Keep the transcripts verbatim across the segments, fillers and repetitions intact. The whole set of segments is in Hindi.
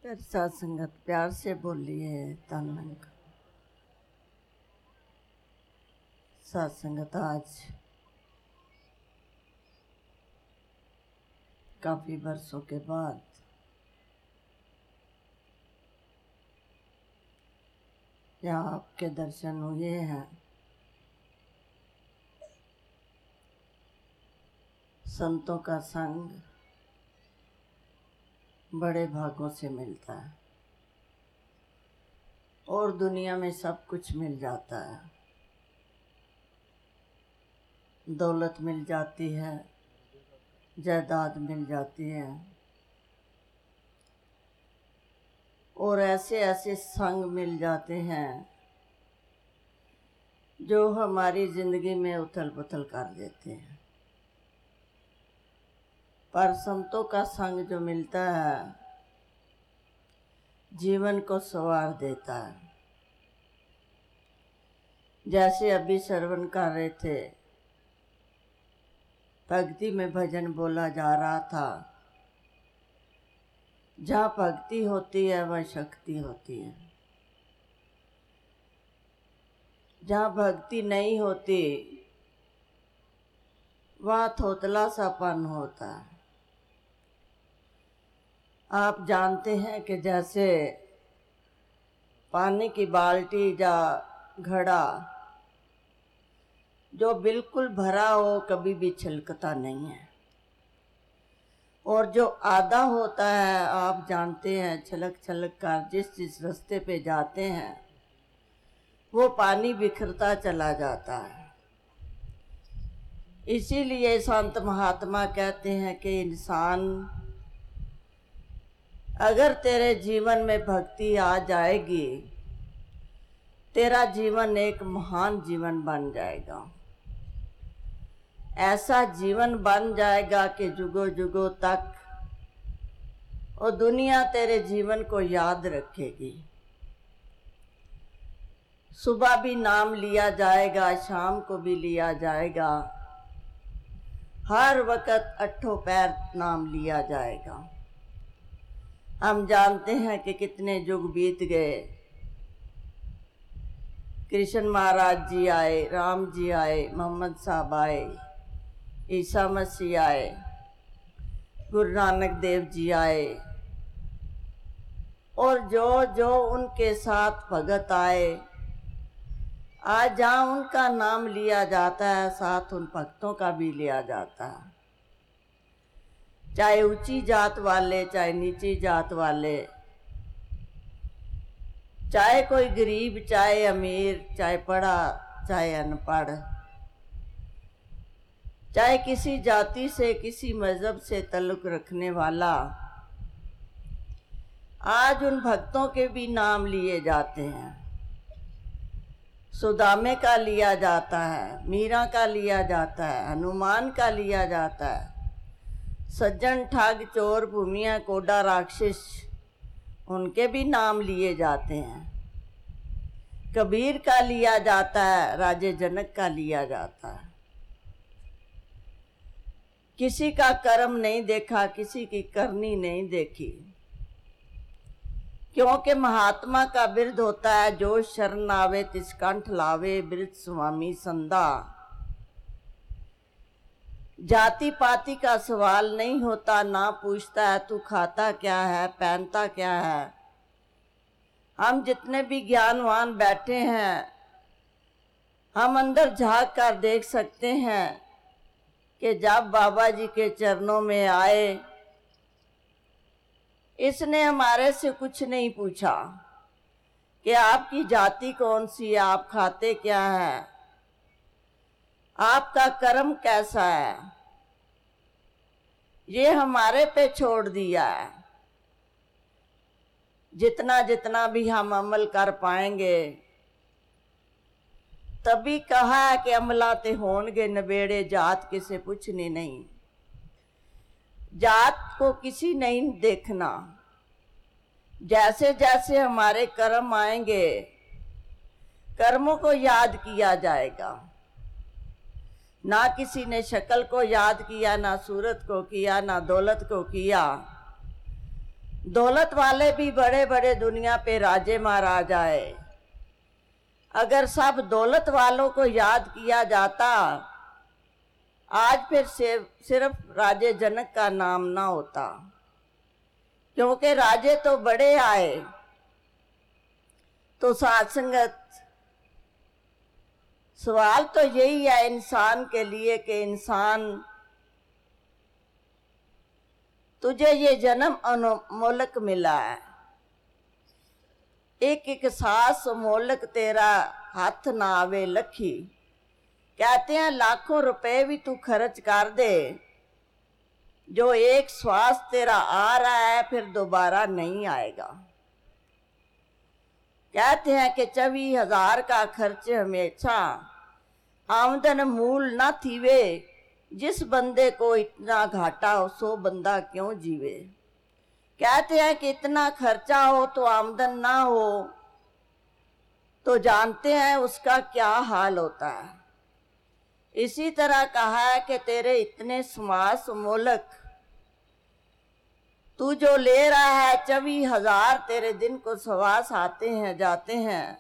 फिर साथ संगत प्यार से बोलिए तन मन का। साथ संगत आज काफी बरसों के बाद यहाँ आपके दर्शन हुए हैं। संतों का संग बड़े भागों से मिलता है और दुनिया में सब कुछ मिल जाता है। दौलत मिल जाती है, जायदाद मिल जाती है और ऐसे ऐसे संग मिल जाते हैं जो हमारी जिंदगी में उथल पुथल कर देते हैं। पर संतों का संग जो मिलता है जीवन को संवार देता है। जैसे अभी श्रवण कर रहे थे, भक्ति में भजन बोला जा रहा था। जहाँ भक्ति होती है वह शक्ति होती है। जहाँ भक्ति नहीं होती वहाँ थोतला सापन होता है। आप जानते हैं कि जैसे पानी की बाल्टी या घड़ा जो बिल्कुल भरा हो कभी भी छलकता नहीं है, और जो आधा होता है आप जानते हैं छलक छलक कर जिस जिस रास्ते पे जाते हैं वो पानी बिखरता चला जाता है। इसीलिए संत महात्मा कहते हैं कि इंसान अगर तेरे जीवन में भक्ति आ जाएगी तेरा जीवन एक महान जीवन बन जाएगा। ऐसा जीवन बन जाएगा कि जुगों जुगों तक और दुनिया तेरे जीवन को याद रखेगी। सुबह भी नाम लिया जाएगा, शाम को भी लिया जाएगा, हर वक्त अठों पैर नाम लिया जाएगा। हम जानते हैं कि कितने युग बीत गए। कृष्ण महाराज जी आए, राम जी आए, मोहम्मद साहब आए, ईसा मसीह आए, गुरु नानक देव जी आए, और जो जो उनके साथ भगत आए, आज जहाँ उनका नाम लिया जाता है साथ उन भक्तों का भी लिया जाता है। चाहे ऊंची जात वाले, चाहे नीची जात वाले, चाहे कोई गरीब, चाहे अमीर, चाहे पढ़ा, चाहे अनपढ़, चाहे किसी जाति से, किसी मजहब से ताल्लुक रखने वाला, आज उन भक्तों के भी नाम लिए जाते हैं। सुदामे का लिया जाता है, मीरा का लिया जाता है, हनुमान का लिया जाता है, सज्जन ठग चोर भूमिया कोडा राक्षस उनके भी नाम लिए जाते हैं। कबीर का लिया जाता है, राजे जनक का लिया जाता है। किसी का कर्म नहीं देखा, किसी की करनी नहीं देखी, क्योंकि महात्मा का बिरद होता है जो शरण आवे तिस कंठ लावे, बिरद स्वामी संदा। जाति पाति का सवाल नहीं होता, ना पूछता है तू खाता क्या है, पहनता क्या है। हम जितने भी ज्ञानवान बैठे हैं हम अंदर झांक कर देख सकते हैं कि जब बाबा जी के चरणों में आए इसने हमारे से कुछ नहीं पूछा कि आपकी जाति कौन सी है, आप खाते क्या है, आपका कर्म कैसा है, ये हमारे पे छोड़ दिया है। जितना जितना भी हम अमल कर पाएंगे, तभी कहा है कि अमलाते होंगे नबेड़े, जात किसे पूछनी नहीं। जात को किसी नहीं देखना, जैसे जैसे हमारे कर्म आएंगे कर्मों को याद किया जाएगा। ना किसी ने शक्ल को याद किया, ना सूरत को किया, ना दौलत को किया, दौलत वाले भी बड़े बड़े दुनिया पे राजे महाराज आए। अगर सब दौलत वालों को याद किया जाता, आज फिर सिर्फ राजे जनक का नाम ना होता, क्योंकि राजे तो बड़े आए। तो साथ संगत, सवाल तो यही है इंसान के लिए कि इंसान, तुझे ये जन्म अनमोलक मिला है, एक एक सांस मोलक तेरा हाथ ना आवे लखी। कहते हैं लाखों रुपए भी तू खर्च कर दे, जो एक श्वास तेरा आ रहा है फिर दोबारा नहीं आएगा। कहते हैं कि चौबीस हजार का खर्च हमेशा आमदन मूल ना थीवे, जिस बंदे को इतना घाटा हो सो बंदा क्यों जीवे। कहते हैं कि इतना खर्चा हो तो आमदन ना हो तो जानते हैं उसका क्या हाल होता है। इसी तरह कहा है कि तेरे इतने समास मोलक तू जो ले रहा है, चौबीस हजार तेरे दिन को सवास आते हैं जाते हैं,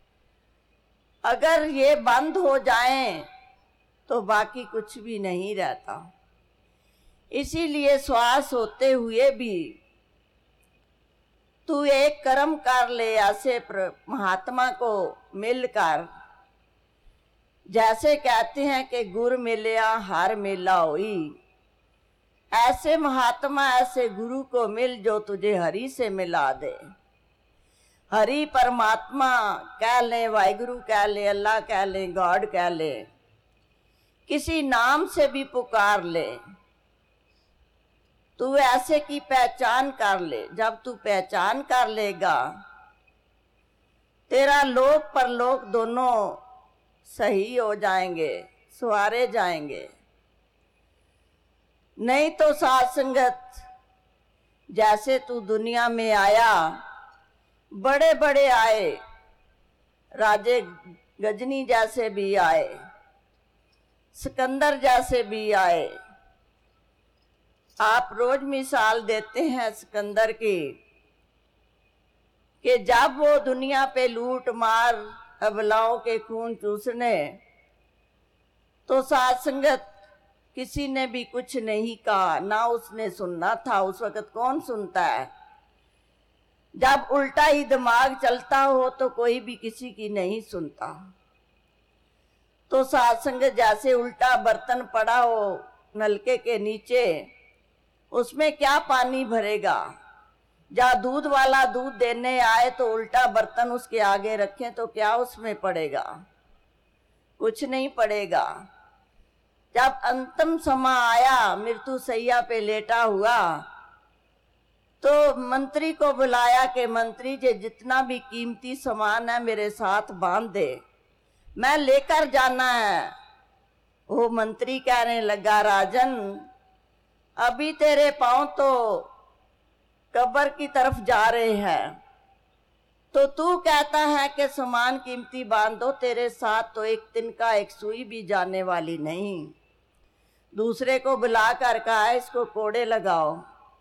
अगर ये बंद हो जाएं तो बाकी कुछ भी नहीं रहता। इसीलिए श्वास होते हुए भी तू एक कर्म कर ले, ऐसे महात्मा को मिलकर। जैसे कहते हैं कि गुर मिलया हर मेला होई, ऐसे महात्मा ऐसे गुरु को मिल जो तुझे हरि से मिला दे। हरि परमात्मा कह ले, वाहिगुरु कह ले, अल्लाह कह ले, गॉड कह ले, किसी नाम से भी पुकार ले। तू ऐसे की पहचान कर ले। जब तू पहचान कर लेगा, तेरा लोक परलोक दोनों सही हो जाएंगे, सवारे जाएंगे। नहीं तो साथ संगत, जैसे तू दुनिया में आया, बड़े बड़े आए, राजे गजनी जैसे भी आए, सिकंदर जैसे भी आए। आप रोज मिसाल देते हैं सिकंदर की कि जब वो दुनिया पे लूट मार अबलाओं के खून चूसने, तो साथ संगत किसी ने भी कुछ नहीं कहा, ना उसने सुनना था। उस वक्त कौन सुनता है? जब उल्टा ही दिमाग चलता हो तो कोई भी किसी की नहीं सुनता। तो साथ संगत, जैसे उल्टा बर्तन पड़ा हो नलके के नीचे, उसमें क्या पानी भरेगा? जहाँ दूध वाला दूध देने आए तो उल्टा बर्तन उसके आगे रखें तो क्या उसमें पड़ेगा? कुछ नहीं पड़ेगा। जब अंतिम समय आया, मृत्यु सैया पे लेटा हुआ, तो मंत्री को बुलाया कि मंत्री जी, जितना भी कीमती सामान है मेरे साथ बांध दे, मैं लेकर जाना है। वो मंत्री कहने लगा, राजन अभी तेरे पांव तो कब्र की तरफ जा रहे हैं, तो तू कहता है कि सामान कीमती बांधो, तेरे साथ तो एक दिन का एक सुई भी जाने वाली नहीं। दूसरे को बुला कर कहा, इसको कोड़े लगाओ।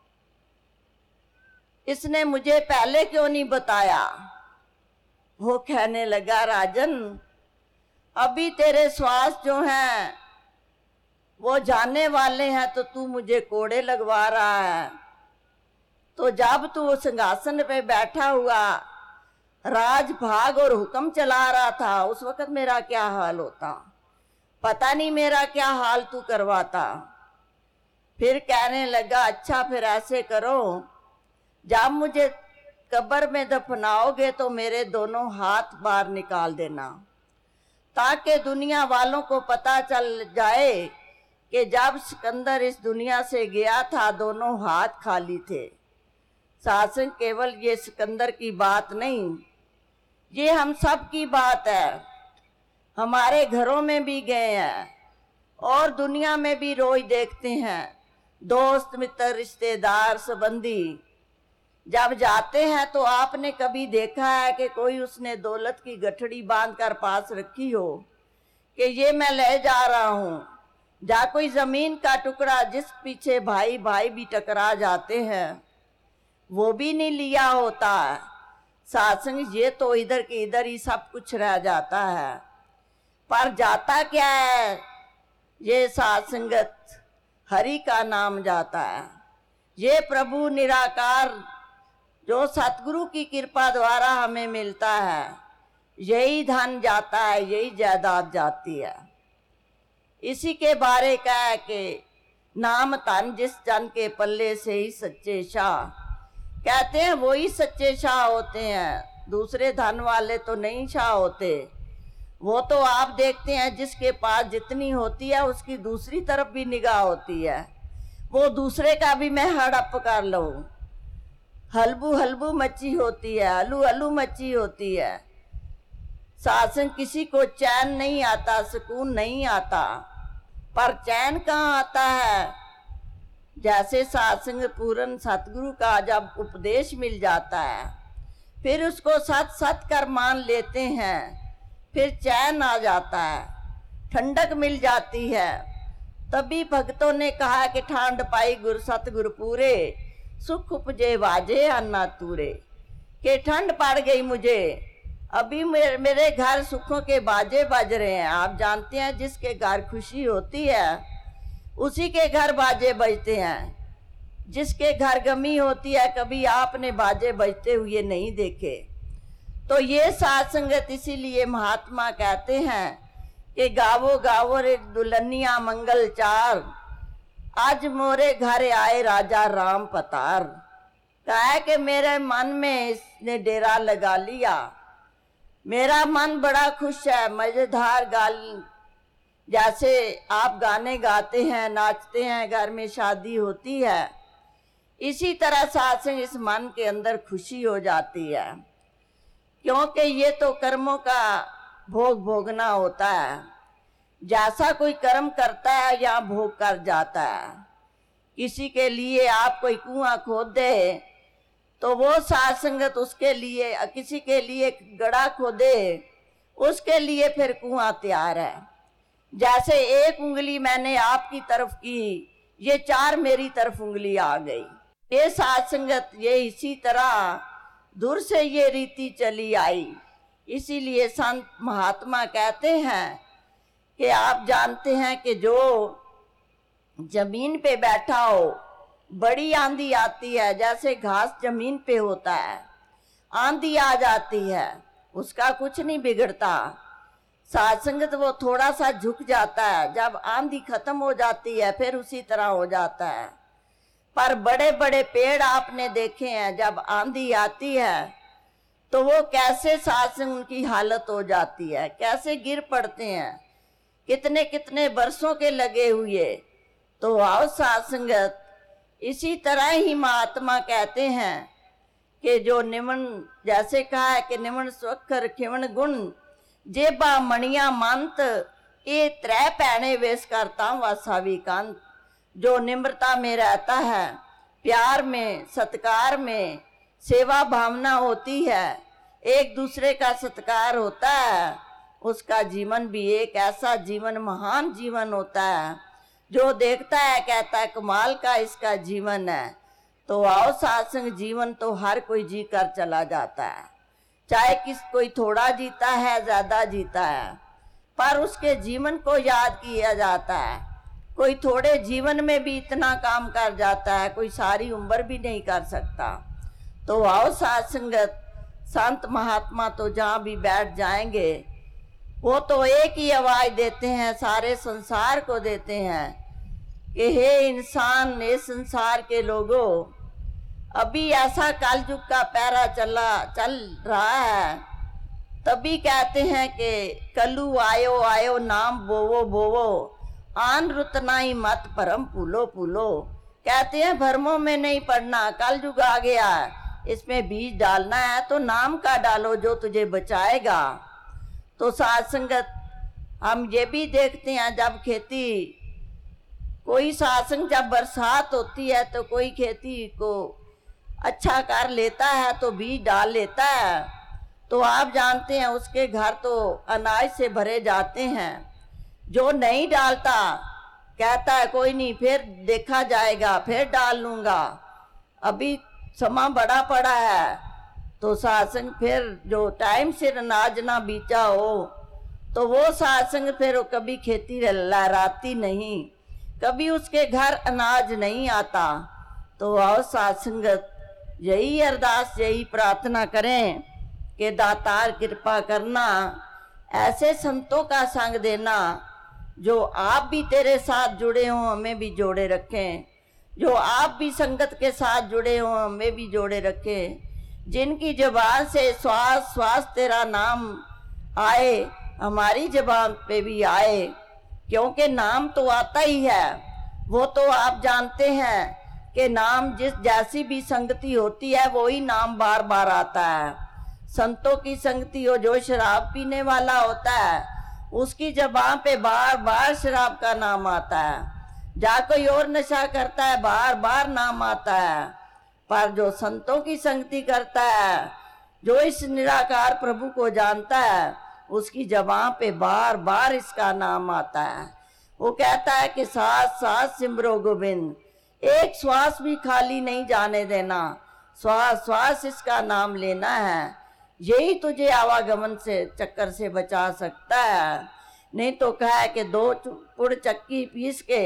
इसने मुझे पहले क्यों नहीं बताया? वो कहने लगा, राजन अभी तेरे श्वास जो हैं वो जाने वाले हैं, तो तू मुझे कोड़े लगवा रहा है। तो जब तू सिंहासन पे बैठा हुआ राज भाग और हुक्म चला रहा था, उस वक्त मेरा क्या हाल होता? पता नहीं मेरा क्या हाल तू करवाता। फिर कहने लगा, अच्छा फिर ऐसे करो, जब मुझे कब्र में दफनाओगे तो मेरे दोनों हाथ बाहर निकाल देना, ताकि दुनिया वालों को पता चल जाए कि जब सिकंदर इस दुनिया से गया था दोनों हाथ खाली थे। शासन केवल ये सिकंदर की बात नहीं, ये हम सब की बात है। हमारे घरों में भी गए हैं और दुनिया में भी रोज देखते हैं, दोस्त मित्र रिश्तेदार संबंधी जब जाते हैं तो आपने कभी देखा है कि कोई उसने दौलत की गठड़ी बांध कर पास रखी हो कि ये मैं ले जा रहा हूं? जा कोई जमीन का टुकड़ा जिस पीछे भाई भाई भी टकरा जाते हैं, वो भी नहीं लिया होता। सत्संग ये तो इधर के इधर ही सब कुछ रह जाता है, पर जाता क्या है? ये सत्संगत हरि का नाम जाता है। ये प्रभु निराकार जो सतगुरु की कृपा द्वारा हमें मिलता है, यही धन जाता है, यही जायदाद जाती है। इसी के बारे का है कि नाम धन जिस जन के पल्ले से ही सच्चे शाह। कहते हैं वो ही सच्चे शाह होते हैं, दूसरे धन वाले तो नहीं शाह होते। वो तो आप देखते हैं जिसके पास जितनी होती है उसकी दूसरी तरफ भी निगाह होती है, वो दूसरे का भी मैं हड़प कर लूं। हलबू हलबू मच्छी होती है, हलू हलू मच्छी होती है। सत्संग किसी को चैन नहीं आता, सुकून नहीं आता, पर चैन कहाँ आता है? जैसे सत्संग पूर्ण सतगुरु का जब उपदेश मिल जाता है, फिर उसको सत सत कर मान लेते हैं, फिर चैन आ जाता है, ठंडक मिल जाती है। तभी भक्तों ने कहा कि ठांड पाई गुर सतगुरु पूरे, सुख उपजे बाजे अन्ना तूरे। के ठंड पड़ गई मुझे, अभी मेरे, मेरे घर सुखों के बाजे बज रहे हैं। आप जानते हैं जिसके घर खुशी होती है उसी के घर बाजे बजते हैं, जिसके घर गमी होती है कभी आपने बाजे बजते हुए नहीं देखे। तो ये सत्संगत इसीलिए महात्मा कहते हैं कि गावो गावो रे दुल्हनिया मंगल चार, आज मोरे घर आए राजा राम पतार। कहा कि मेरे मन में इसने डेरा लगा लिया, मेरा मन बड़ा खुश है, मजेदार गाल। जैसे आप गाने गाते हैं, नाचते हैं, घर में शादी होती है, इसी तरह सत्संग इस मन के अंदर खुशी हो जाती है, क्योंकि ये तो कर्मों का भोग भोगना होता है। जैसा कोई कर्म करता है या भोग कर जाता है। किसी के लिए आप कोई कुआं खोद दे तो वो सत्संगत उसके लिए, किसी के लिए गड़ा खोदे उसके लिए फिर कुआं तैयार है। जैसे एक उंगली मैंने आपकी तरफ की, ये चार मेरी तरफ उंगली आ गई। ये सत्संगत ये इसी तरह दूर से ये रीति चली आई। इसीलिए संत महात्मा कहते हैं कि आप जानते हैं कि जो जमीन पे बैठा हो, बड़ी आंधी आती है, जैसे घास जमीन पे होता है, आंधी आ जाती है, उसका कुछ नहीं बिगड़ता। सत्संगत वो थोड़ा सा झुक जाता है, जब आंधी खत्म हो जाती है फिर उसी तरह हो जाता है। पर बड़े बड़े पेड़ आपने देखे हैं, जब आंधी आती है तो वो कैसे सत्संग उनकी हालत हो जाती है, कैसे गिर पड़ते हैं, कितने कितने बरसों के लगे हुए। तो आओ सत्संगत इसी तरह ही महात्मा कहते हैं कि जो निमन, जैसे कहा है कि निमन स्वखर खिमन गुण, जेबा मणिया मंत, ये त्रै पैने वेश करता वासावी कांत। जो निम्रता में रहता है, प्यार में, सत्कार में, सेवा भावना होती है, एक दूसरे का सत्कार होता है, उसका जीवन भी एक ऐसा जीवन, महान जीवन होता है। जो देखता है कहता है कमाल का इसका जीवन है। तो आओ सत्संग जीवन तो हर कोई जी कर चला जाता है, चाहे किस कोई थोड़ा जीता है, ज्यादा जीता है, पर उसके जीवन को याद किया जाता है। कोई थोड़े जीवन में भी इतना काम कर जाता है, कोई सारी उम्र भी नहीं कर सकता। तो आओ सत्संगत, संत महात्मा तो जहाँ भी बैठ जाएंगे वो तो एक ही आवाज देते हैं, सारे संसार को देते हैं कि हे इंसान, हे संसार के लोगों, अभी ऐसा कलयुग का पैरा चला चल रहा है। तभी कहते हैं कि कलु आयो आयो नाम बोवो बोवो, आन रुतनाई मत परम पुलो पुलो। कहते हैं भरमों में नहीं पड़ना, कलयुग आ गया, इसमें बीज डालना है तो नाम का डालो जो तुझे बचाएगा। तो सत्संगत हम ये भी देखते हैं, जब खेती कोई सत्संग, जब बरसात होती है तो कोई खेती को अच्छा कर लेता है तो बीज डाल लेता है, तो आप जानते हैं उसके घर तो अनाज से भरे जाते हैं। जो नहीं डालता कहता है कोई नहीं, फिर देखा जाएगा, फिर डाल लूँगा, अभी समा बड़ा पड़ा है, तो सासंग फिर जो टाइम से अनाज ना बीचा हो तो वो सासंग फिर कभी खेती लहराती नहीं, कभी उसके घर अनाज नहीं आता। तो आओ सासंगत यही अरदास यही प्रार्थना करें कि दातार कृपा करना, ऐसे संतों का संग देना जो आप भी तेरे साथ जुड़े हों, हमें भी जोड़े रखें, जो आप भी संगत के साथ जुड़े हों हमें भी जोड़े रखें, जिनकी जबान से श्वास श्वास तेरा नाम आए, हमारी जबान पे भी आए, क्योंकि नाम तो आता ही है। वो तो आप जानते हैं कि नाम जिस जैसी भी संगति होती है वही नाम बार बार आता है। संतों की संगति हो, जो शराब पीने वाला होता है उसकी जबान पे बार बार शराब का नाम आता है, जा कोई और नशा करता है बार बार नाम आता है। पर जो संतों की संगति करता है, जो इस निराकार प्रभु को जानता है, उसकी जबान पे बार बार इसका नाम आता है। वो कहता है कि साथ साथ सिमरो गोविंद, एक श्वास भी खाली नहीं जाने देना, श्वास श्वास इसका नाम लेना है, यही तुझे आवागमन से चक्कर से बचा सकता है। नहीं तो कहा है कि दो पुड़ चक्की पीस के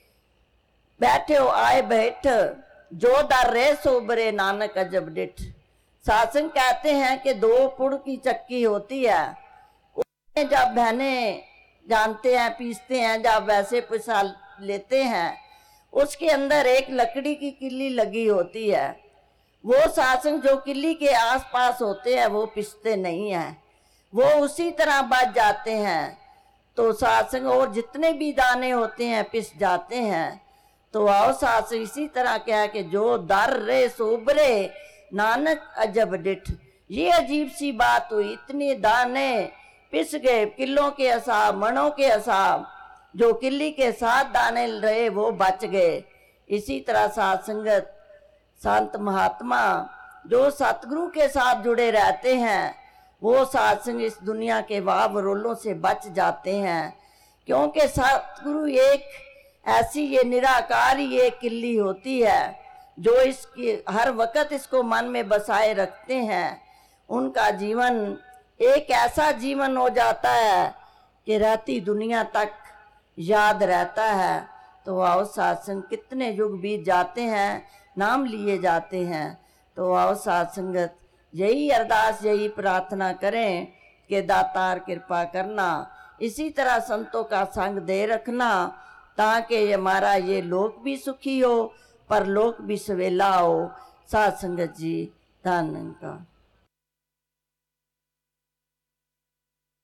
बैठे हो आए बैठ, जो दर रे सोबरे नानक अजब डिठ। सासंग कहते हैं कि दो पुड़ की चक्की होती है, उसमें जब बहने जानते हैं पीसते हैं, जब वैसे पिसा लेते हैं उसके अंदर एक लकड़ी की किल्ली लगी होती है। वो सासंग जो किल्ली के आसपास होते हैं वो पिसते नहीं हैं, वो उसी तरह बच जाते हैं। तो सासंग और जितने भी दाने होते हैं पिस जाते हैं। तो आओ सासंग इसी तरह क्या कि जो दर रे सोबरे नानक अजब डिठ, ये अजीब सी बात हुई, इतने दाने पिस गए किलों के हिसाब मणों के हिसाब, जो किल्ली के साथ दाने रहे वो बच गए। इसी तरह साथ संगत संत महात्मा जो सतगुरु के साथ जुड़े रहते हैं वो सत्संग इस दुनिया के वाह वरोलों से बच जाते हैं, क्योंकि सतगुरु एक ऐसी ये निराकार ये किल्ली होती है जो इसकी हर वक्त इसको मन में बसाए रखते हैं। उनका जीवन एक ऐसा जीवन हो जाता है कि रहती दुनिया तक याद रहता है। तो आओ सत्संग कितने युग बीत जाते हैं, नाम लिए जाते हैं। तो आओ सत्संगत यही अरदास यही प्रार्थना करें कि दातार कृपा करना, इसी तरह संतों का संग दे रखना, ताकि हमारा ये लोक भी सुखी हो पर लोक भी सवेला हो। साथ संगत जी धन का